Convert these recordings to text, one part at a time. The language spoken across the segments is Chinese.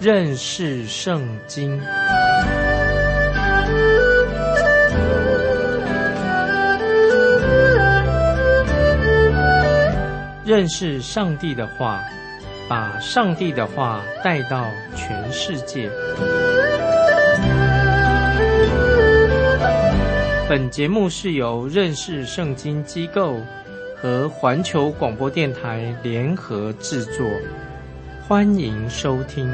认识圣经。认识上帝的话，把上帝的话带到全世界。本节目是由认识圣经机构和环球广播电台联合制作，欢迎收听。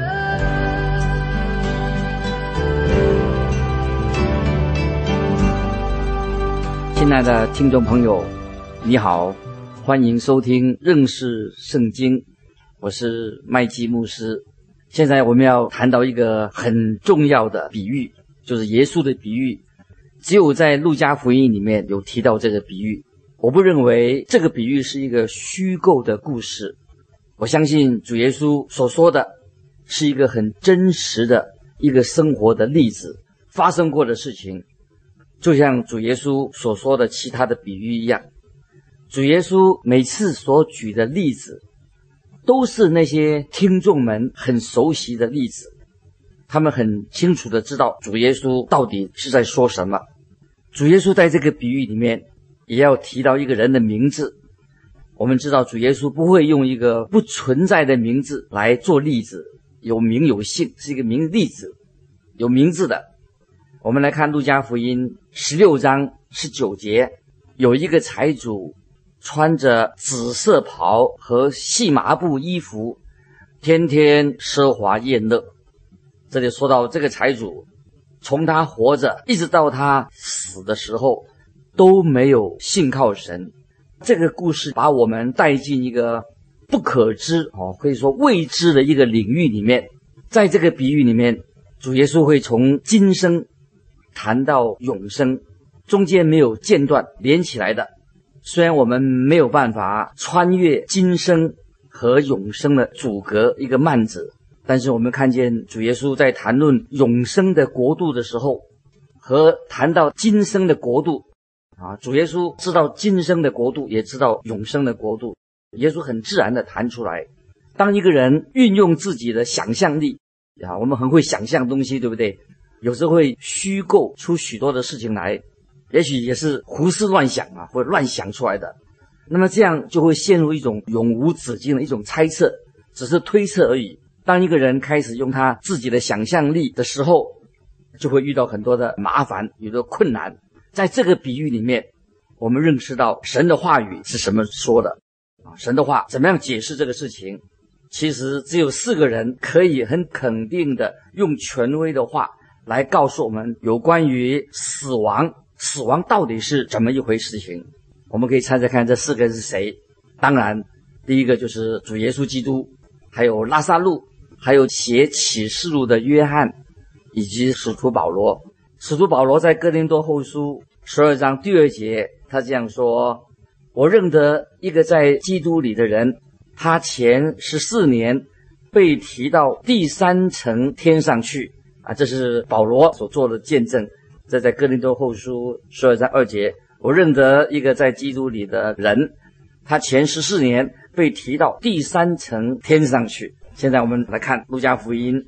亲爱的听众朋友，你好，欢迎收听认识圣经，我是麦基牧师。现在我们要谈到一个很重要的比喻，就是耶稣的比喻。只有在路加福音里面有提到这个比喻。我不认为这个比喻是一个虚构的故事，我相信主耶稣所说的是一个很真实的一个生活的例子，发生过的事情，就像主耶稣所说的其他的比喻一样。主耶稣每次所举的例子都是那些听众们很熟悉的例子，他们很清楚的知道主耶稣到底是在说什么。主耶稣在这个比喻里面也要提到一个人的名字。我们知道主耶稣不会用一个不存在的名字来做例子，有名有姓，是一个例子，有名字的。我们来看路加福音16章19节，有一个财主穿着紫色袍和细麻布衣服，天天奢华宴乐。这里说到这个财主，从他活着一直到他死的时候都没有信靠神。这个故事把我们带进一个不可知可以说未知的一个领域里面。在这个比喻里面，主耶稣会从今生谈到永生，中间没有间断，连起来的。虽然我们没有办法穿越今生和永生的阻隔一个幔子，但是我们看见主耶稣在谈论永生的国度的时候，和谈到今生的国度主耶稣知道今生的国度，也知道永生的国度。耶稣很自然的谈出来。当一个人运用自己的想象力我们很会想象东西，对不对？有时候会虚构出许多的事情来，也许也是胡思乱想或者乱想出来的。那么这样就会陷入一种永无止境的一种猜测，只是推测而已。当一个人开始用他自己的想象力的时候，就会遇到很多的麻烦，有的困难。在这个比喻里面，我们认识到神的话语是什么说的神的话怎么样解释这个事情。其实只有4个人可以很肯定的用权威的话来告诉我们有关于死亡到底是怎么一回事情。我们可以猜猜看这4个人是谁。当然第一个就是主耶稣基督，还有拉撒路，还有写启示录的约翰，以及使徒保罗。使徒保罗在哥林多后书12章第2节，他这样说：我认得一个在基督里的人，他前14年被提到第3层天上去这是保罗所做的见证。这在哥林多后书12章2节，我认得一个在基督里的人，他前14年被提到第3层天上去。现在我们来看路加福音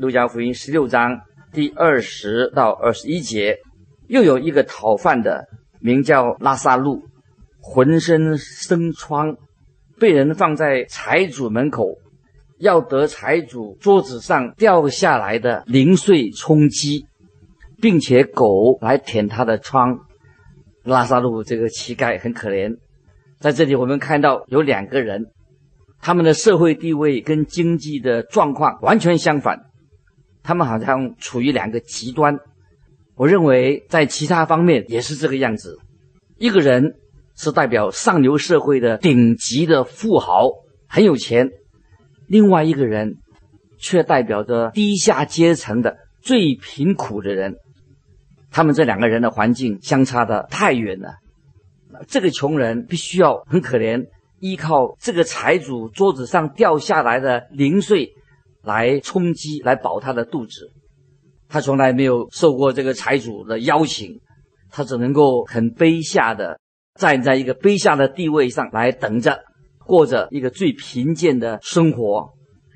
16章第20到21节，又有一个讨饭的名叫拉撒路，浑身生疮，被人放在财主门口，要得财主桌子上掉下来的零碎充饥，并且狗来舔他的疮。拉撒路这个乞丐很可怜。在这里我们看到有2个人，他们的社会地位跟经济的状况完全相反，他们好像处于2个极端。我认为在其他方面也是这个样子。一个人是代表上流社会的顶级的富豪，很有钱，另外一个人却代表着低下阶层的最贫苦的人。他们这2个人的环境相差的太远了。这个穷人必须要很可怜，依靠这个财主桌子上掉下来的零碎来充饥，来饱他的肚子。他从来没有受过这个财主的邀请，他只能够很卑下的站在一个卑下的地位上来等着，过着一个最贫贱的生活。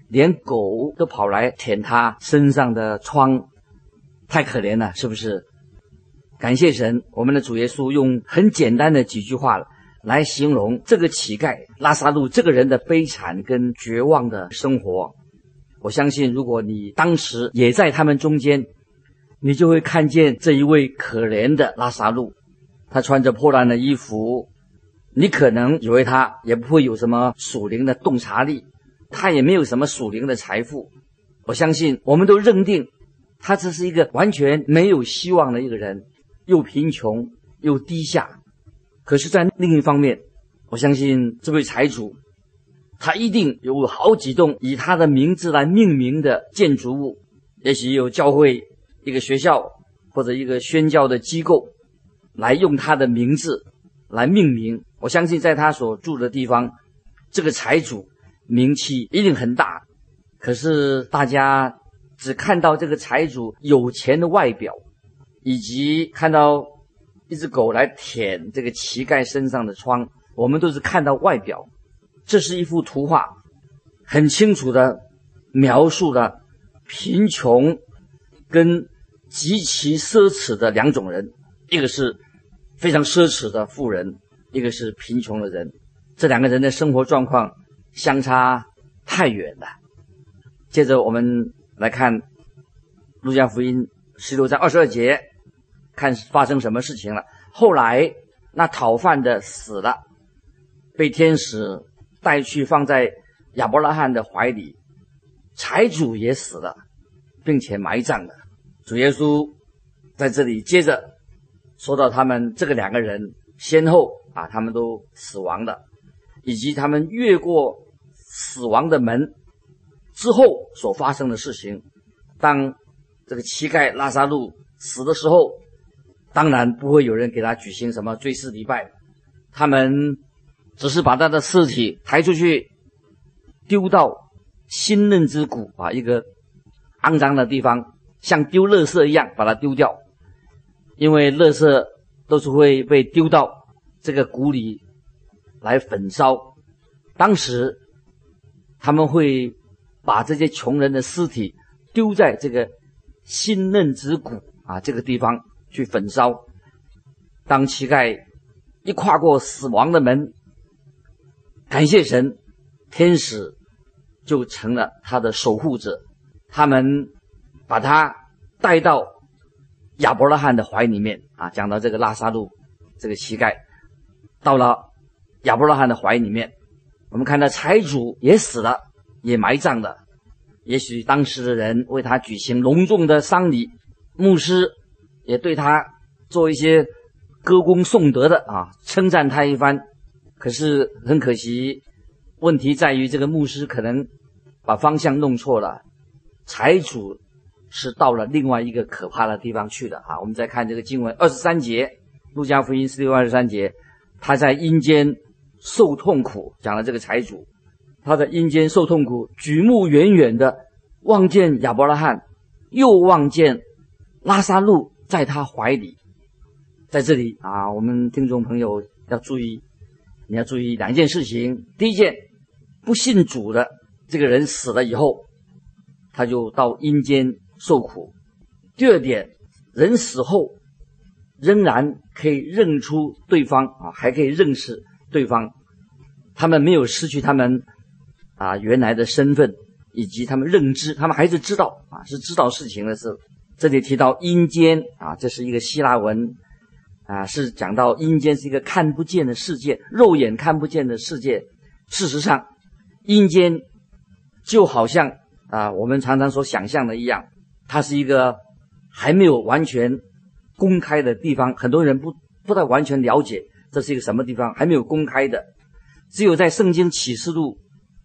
连狗都跑来舔他身上的疮，太可怜了，是不是？感谢神，我们的主耶稣用很简单的几句话来形容这个乞丐拉撒路这个人的悲惨跟绝望的生活。我相信如果你当时也在他们中间，你就会看见这一位可怜的拉撒路，他穿着破烂的衣服，你可能以为他也不会有什么属灵的洞察力，他也没有什么属灵的财富。我相信我们都认定他这是一个完全没有希望的一个人，又贫穷又低下。可是在另一方面，我相信这位财主他一定有好几栋以他的名字来命名的建筑物，也许有教会、一个学校或者一个宣教的机构来用他的名字来命名。我相信在他所住的地方，这个财主名气一定很大。可是大家只看到这个财主有钱的外表，以及看到一只狗来舔这个乞丐身上的疮，我们都是看到外表。这是一幅图画，很清楚的描述了贫穷跟极其奢侈的两种人，一个是非常奢侈的富人，一个是贫穷的人。这两个人的生活状况相差太远了。接着我们来看路加福音16章22节，看发生什么事情了。后来那讨饭的死了，被天使带去放在亚伯拉罕的怀里，财主也死了，并且埋葬了。主耶稣在这里接着说到他们这个两个人先后他们都死亡了，以及他们越过死亡的门之后所发生的事情。当这个乞丐拉撒路死的时候，当然不会有人给他举行什么追思礼拜，他们只是把他的尸体抬出去，丢到新嫩之谷一个肮脏的地方，像丢垃圾一样把它丢掉。因为垃圾都是会被丢到这个谷里来焚烧。当时他们会把这些穷人的尸体丢在这个新嫩之谷这个地方去焚烧。当乞丐一跨过死亡的门，感谢神，天使就成了他的守护者，他们把他带到亚伯拉罕的怀里面讲到这个拉撒路这个乞丐到了亚伯拉罕的怀里面，我们看到财主也死了，也埋葬了。也许当时的人为他举行隆重的丧礼，牧师也对他做一些歌功颂德的称赞他一番。可是很可惜，问题在于这个牧师可能把方向弄错了，财主是到了另外一个可怕的地方去了我们再看这个经文23节，路加福音16:23节，他在阴间受痛苦，讲了这个财主他在阴间受痛苦，举目远远的望见亚伯拉罕，又望见拉撒路在他怀里。在这里我们听众朋友要注意，你要注意两件事情。第一件，不信主的这个人死了以后，他就到阴间受苦。第二点，人死后仍然可以认出对方还可以认识对方，他们没有失去他们原来的身份以及他们认知，他们还是知道是知道事情的事。这里提到阴间这是一个希腊文是讲到阴间是一个看不见的世界，肉眼看不见的世界。事实上阴间就好像我们常常所想象的一样，它是一个还没有完全公开的地方，很多人不太完全了解这是一个什么地方，还没有公开的。只有在圣经启示录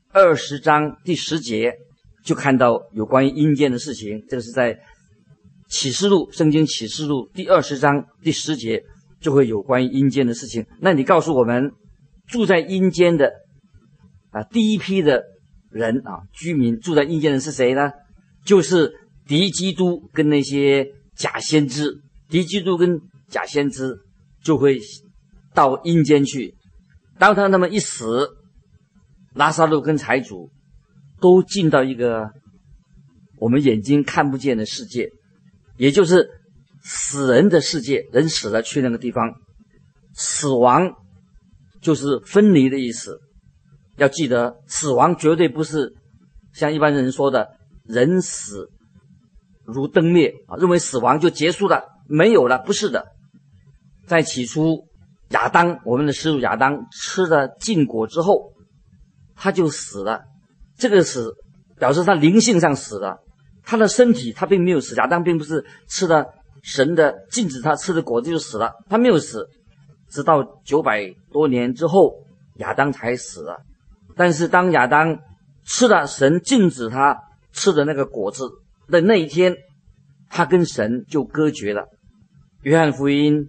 20章第10节就看到有关于阴间的事情。这个是在圣经启示录第20章第10节就会有关于阴间的事情。那你告诉我们，住在阴间的第一批的人居民住在阴间的是谁呢？就是敌基督跟那些假先知。敌基督跟假先知就会到阴间去。当他们一死，拉撒路跟财主都进到一个我们眼睛看不见的世界，也就是死人的世界。人死了去那个地方，死亡就是分离的意思。要记得，死亡绝对不是像一般人说的人死如灯灭啊，认为死亡就结束了，没有了，不是的。在起初亚当，我们的始祖亚当吃了禁果之后，他就死了。这个死表示他灵性上死了，他的身体他并没有死。亚当并不是吃了神的禁止他吃的果子就死了，他没有死。直到900多年之后，亚当才死了。但是当亚当吃了神禁止他吃的那个果子的那一天，他跟神就隔绝了。约翰福音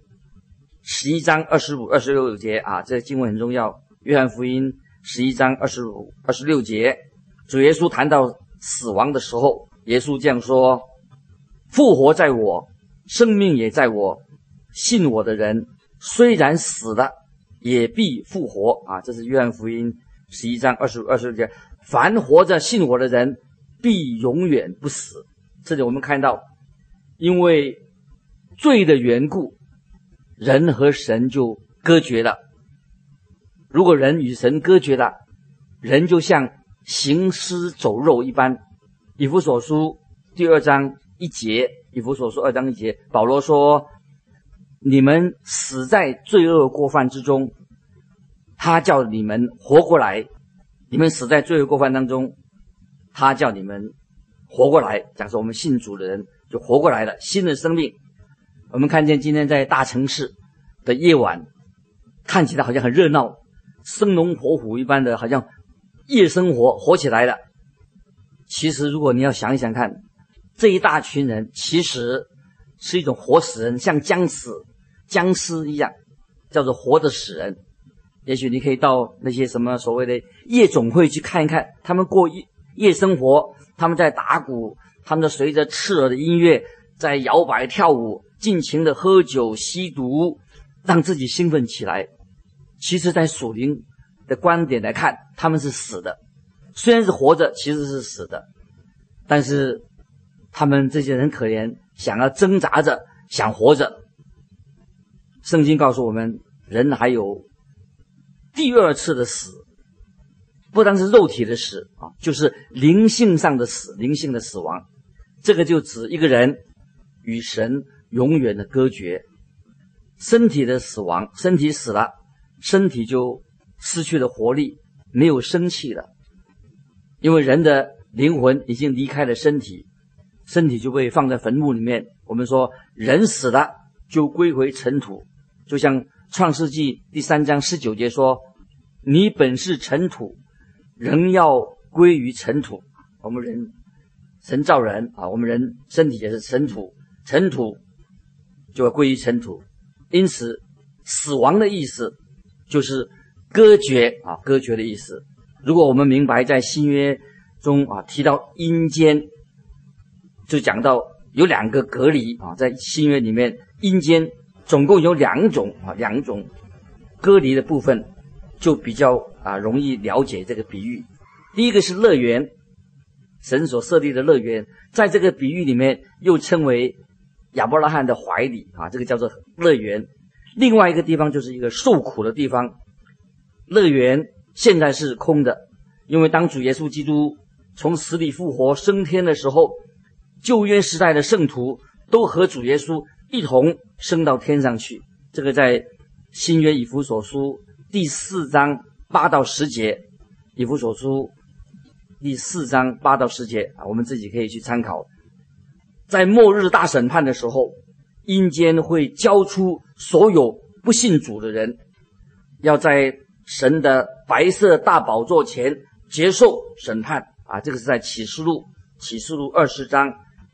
11章25、26节啊，这个经文很重要。约翰福音11章25、26节，主耶稣谈到死亡的时候，耶稣这样说：复活在我，生命也在我，信我的人虽然死了，也必复活啊！这是约翰福音11章25、26节。凡活着信我的人，必永远不死。这里我们看到，因为罪的缘故，人和神就隔绝了。如果人与神隔绝了，人就像行尸走肉一般。以弗所书2章1节，以弗所书2章1节，保罗说：你们死在罪恶过犯之中，他叫你们活过来。你们死在罪恶过犯当中，他叫你们活过来。假设我们信主的人就活过来了，新的生命。我们看见今天在大城市的夜晚，看起来好像很热闹，生龙活虎一般的，好像夜生活活起来了。其实如果你要想一想看，这一大群人其实是一种活死人，像僵尸一样，叫做活的死人。也许你可以到那些什么所谓的夜总会去看一看，他们过夜生活，他们在打鼓，他们随着刺耳的音乐在摇摆跳舞，尽情的喝酒吸毒，让自己兴奋起来。其实在属灵的观点来看，他们是死的，虽然是活着，其实是死的。但是他们这些人可怜，想要挣扎着想活着。圣经告诉我们，人还有第二次的死，不单是肉体的死啊，就是灵性上的死，灵性的死亡。这个就指一个人与神永远的隔绝。身体的死亡，身体死了，身体就失去了活力，没有生气了。因为人的灵魂已经离开了身体，身体就被放在坟墓里面。我们说人死了就归回尘土，就像创世纪第3章19节说：你本是尘土，仍要归于尘土。我们人，神造人啊，我们人身体也是尘土，尘土就要归于尘土。因此死亡的意思就是隔绝啊，隔绝的意思。如果我们明白在新约中啊提到阴间，就讲到有2个隔离啊，在新约里面阴间总共有两种隔离的部分，就比较容易了解这个比喻。第一个是乐园，神所设立的乐园，在这个比喻里面又称为亚伯拉罕的怀里啊，这个叫做乐园。另外一个地方就是一个受苦的地方，乐园现在是空的，因为当主耶稣基督从死里复活升天的时候，旧约时代的圣徒都和主耶稣一同升到天上去。这个在新约以弗所书第4章8到10节，以弗所书第4章8到10节我们自己可以去参考。在末日大审判的时候，阴间会交出所有不信主的人，要在神的白色大宝座前接受审判这个是在启示录20章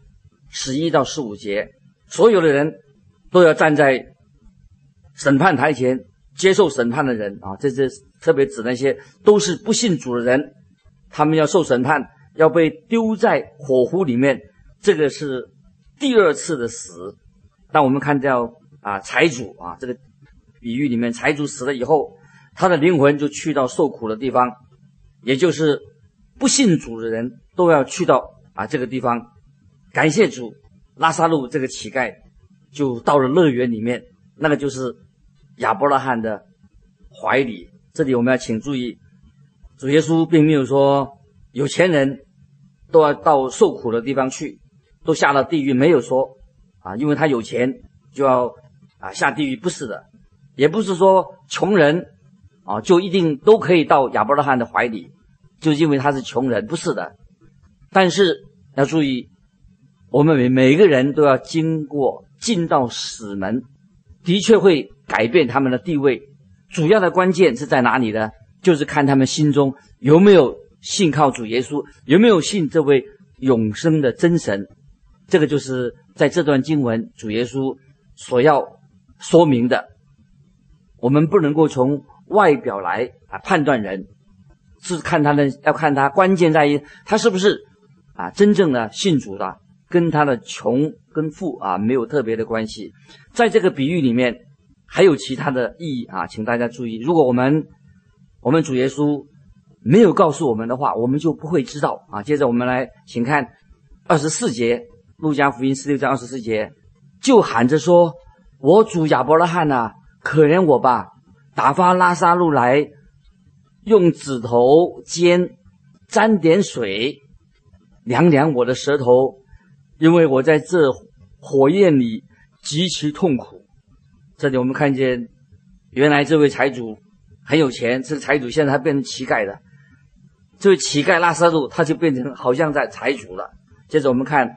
11到15节，所有的人都要站在审判台前接受审判的人这是特别指那些都是不信主的人，他们要受审判，要被丢在火湖里面。这个是第二次的死。当我们看到财主这个比喻里面，财主死了以后，他的灵魂就去到受苦的地方，也就是不信主的人都要去到这个地方。感谢主，拉撒路这个乞丐就到了乐园里面，那个就是亚伯拉罕的怀里。这里我们要请注意，主耶稣并没有说有钱人都要到受苦的地方去，都下了地狱，没有说因为他有钱就要下地狱，不是的。也不是说穷人就一定都可以到亚伯拉罕的怀里，就因为他是穷人，不是的。但是要注意，我们每一个人都要经过进到死门，的确会改变他们的地位。主要的关键是在哪里呢？就是看他们心中有没有信靠主耶稣，有没有信这位永生的真神。这个就是在这段经文主耶稣所要说明的。我们不能够从外表来判断人，是看他的，要看他，关键在于他是不是真正的信主的，跟他的穷跟富没有特别的关系。在这个比喻里面还有其他的意义请大家注意。如果我们主耶稣没有告诉我们的话，我们就不会知道接着我们来请看24节，路加福音16章24节，就喊着说：我主亚伯拉罕可怜我吧，打发拉撒路来，用指头尖沾点水，凉凉我的舌头，因为我在这火焰里极其痛苦。这里我们看见，原来这位财主很有钱，这个财主现在他变成乞丐了。这位乞丐拉撒路他就变成好像在财主了。接着我们看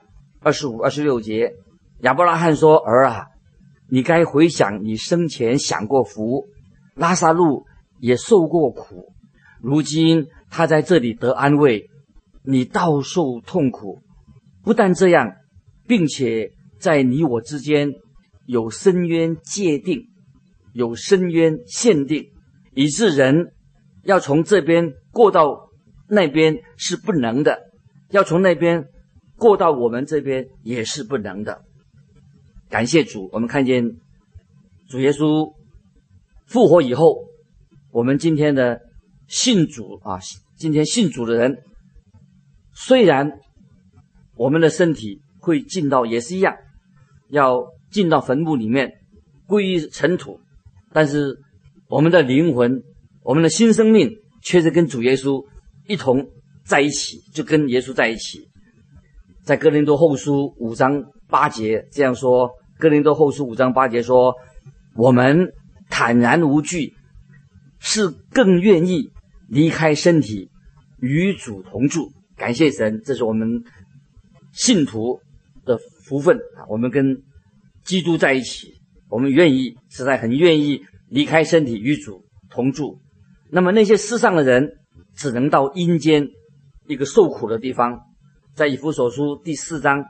25、26节，亚伯拉罕说：儿你该回想你生前享过福，拉撒路也受过苦，如今他在这里得安慰，你倒受痛苦。不但这样，并且在你我之间有深渊界定，有深渊限定，以致人要从这边过到那边是不能的，要从那边过到我们这边也是不能的。感谢主，我们看见主耶稣复活以后，我们今天的信主今天信主的人，虽然我们的身体会进到，也是一样，要进到坟墓里面归于尘土，但是我们的灵魂，我们的新生命却是跟主耶稣一同在一起，就跟耶稣在一起。在哥林多后书5章8节这样说，哥林多后书5章8节说：我们坦然无惧，是更愿意离开身体与主同住。感谢神，这是我们信徒的福分我们跟基督在一起，我们实在很愿意离开身体与主同住。那么那些世上的人只能到阴间一个受苦的地方。在以弗所书第4章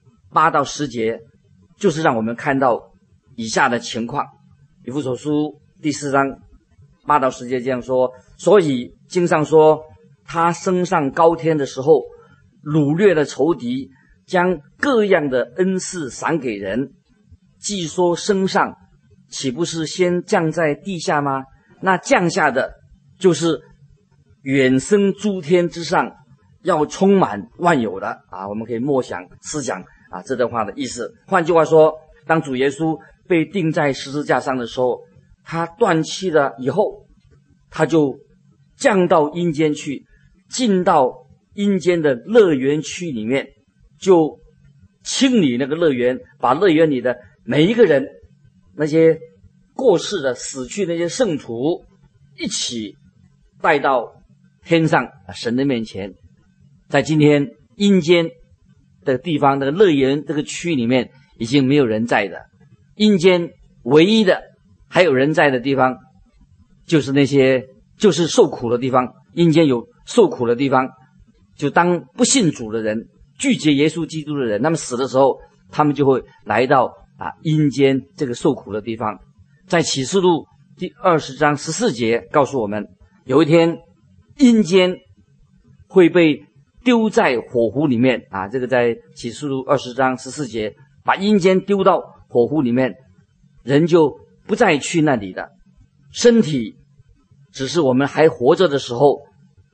8到10节，就是让我们看到以下的情况。以弗所书第4章8到10节这样说：所以经上说，他升上高天的时候，掳掠了仇敌，将各样的恩赐赏给人。既说升上，岂不是先降在地下吗？那降下的就是远升诸天之上，要充满万有的我们可以默想思想这段话的意思。换句话说，当主耶稣被钉在十字架上的时候，他断气了以后，他就降到阴间去，进到阴间的乐园区里面，就清理那个乐园，把乐园里的每一个人，那些过世的死去那些圣徒一起带到天上神的面前。在今天阴间的地方，那个乐园这个区里面已经没有人在的。阴间唯一的还有人在的地方，就是那些就是受苦的地方。阴间有受苦的地方，就当不信主的人，拒绝耶稣基督的人，他们死的时候，他们就会来到阴间这个受苦的地方。在启示录第20章14节告诉我们，有一天阴间会被丢在火湖里面这个在启示录20章14节，把阴间丢到火湖里面，人就不再去那里的。身体只是我们还活着的时候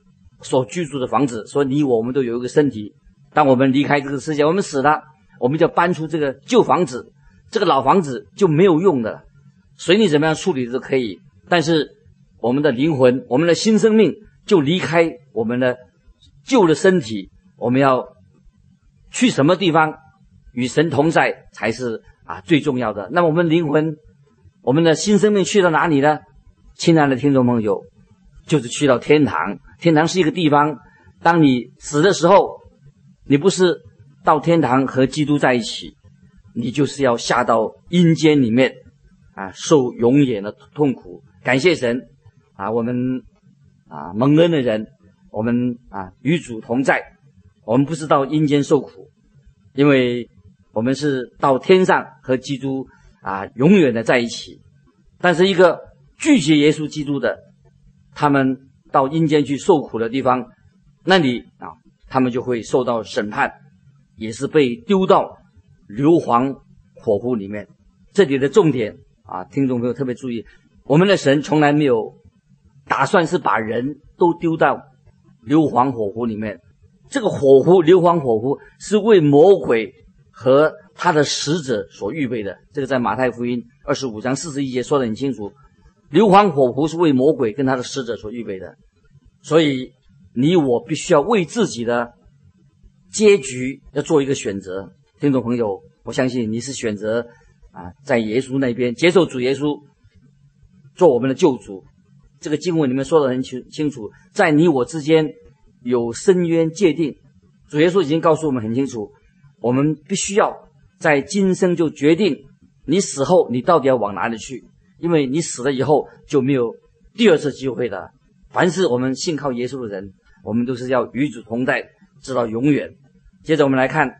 所居住的房子，说你我们都有一个身体。当我们离开这个世界，我们死了，我们就要搬出这个旧房子，这个老房子就没有用的，随你怎么样处理都可以。但是我们的灵魂，我们的新生命就离开我们的旧的身体，我们要去什么地方与神同在才是最重要的。那么我们灵魂，我们的新生命去到哪里呢？亲爱的听众朋友，就是去到天堂。天堂是一个地方，当你死的时候，你不是到天堂和基督在一起，你就是要下到阴间里面受永远的痛苦。感谢神我们蒙恩的人，我们与主同在，我们不是到阴间受苦，因为我们是到天上和基督永远的在一起。但是一个拒绝耶稣基督的，他们到阴间去受苦的地方，那里他们就会受到审判，也是被丢到硫磺火湖里面。这里的重点听众朋友特别注意，我们的神从来没有打算是把人都丢到硫磺火湖里面。这个火湖，硫磺火湖是为魔鬼和他的使者所预备的。这个在马太福音25章41节说得很清楚，硫磺火湖是为魔鬼跟他的使者所预备的。所以你我必须要为自己的结局要做一个选择。听众朋友，我相信你是选择在耶稣那边接受主耶稣做我们的救主。这个经文里面说得很清楚，在你我之间有深渊界定。主耶稣已经告诉我们很清楚，我们必须要在今生就决定你死后你到底要往哪里去，因为你死了以后就没有第二次机会了。凡是我们信靠耶稣的人，我们都是要与主同在直到永远。接着我们来看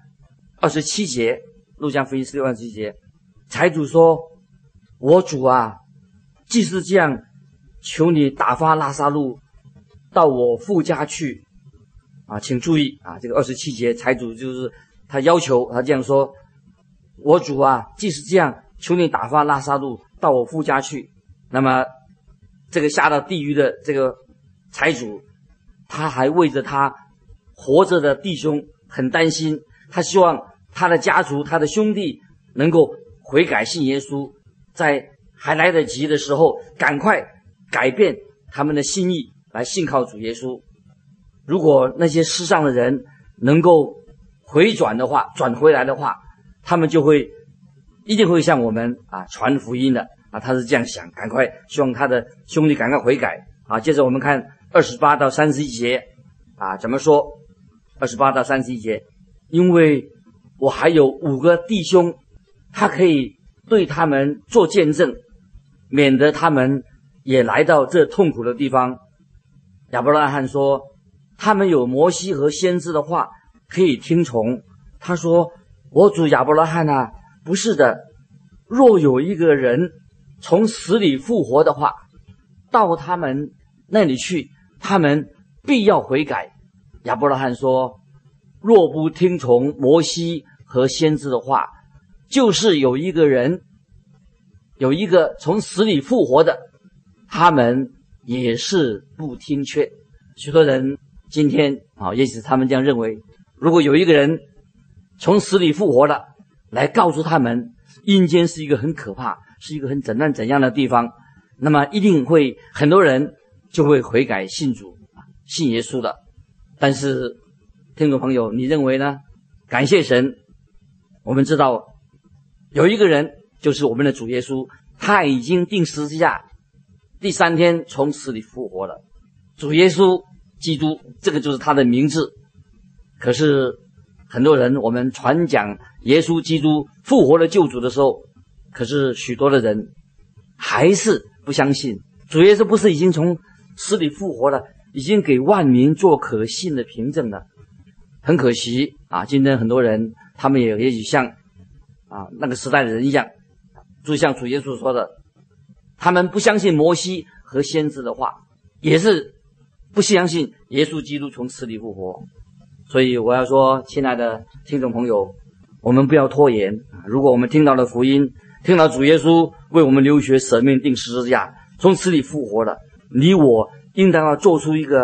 27节，路加福音16章27节，财主说，我主既是这样，求你打发拉撒路到我父家去。请注意这个27节，财主就是他要求他这样说，我主既是这样，求你打发拉撒路到我父家去。那么这个下到地狱的这个财主，他还为着他活着的弟兄很担心，他希望他的家族他的兄弟能够悔改信耶稣，在还来得及的时候赶快改变他们的心意来信靠主耶稣。如果那些世上的人能够回转的话，转回来的话，他们就会一定会向我们传福音的他是这样想，赶快希望他的兄弟赶快悔改接着我们看28到31节怎么说？28到31节，因为我还有5个弟兄，他可以对他们做见证，免得他们也来到这痛苦的地方。亚伯拉罕说，他们有摩西和先知的话可以听从。他说，我主亚伯拉罕不是的，若有一个人从死里复活的话，到他们那里去，他们必要悔改。亚伯拉罕说，若不听从摩西和先知的话，就是有一个从死里复活的，他们也是不听劝。许多人今天也许他们这样认为，如果有一个人从死里复活了，来告诉他们阴间是一个很可怕，是一个很怎样的地方，那么一定会很多人就会悔改信主信耶稣的。但是听众朋友，你认为呢？感谢神，我们知道有一个人就是我们的主耶稣，他已经钉十字架，第3天从死里复活了。主耶稣基督，这个就是他的名字。可是很多人我们传讲耶稣基督复活的救主的时候，可是许多的人还是不相信。主耶稣不是已经从死里复活了，已经给万民做可信的凭证了。很可惜今天很多人他们也许像那个时代的人一样，就像主耶稣说的，他们不相信摩西和先知的话，也是不相信耶稣基督从死里复活。所以我要说，亲爱的听众朋友，我们不要拖延。如果我们听到了福音，听到主耶稣为我们流血舍命钉十字架，从死里复活了，你我应当要做出一个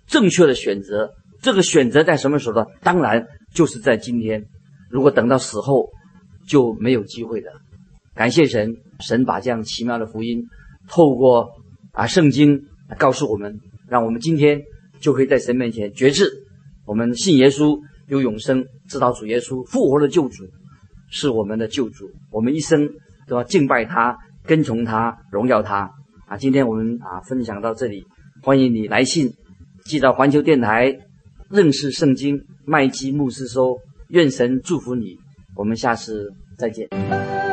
正确的选择。这个选择在什么时候呢？当然就是在今天。如果等到死后，就没有机会的。感谢神，神把这样奇妙的福音透过圣经告诉我们，让我们今天就可以在神面前决志，我们信耶稣有永生，知道主耶稣复活的救主是我们的救主，我们一生都要敬拜他，跟从他，荣耀他。今天我们分享到这里，欢迎你来信寄到环球电台认识圣经麦基牧师收，愿神祝福你，我们下次再见。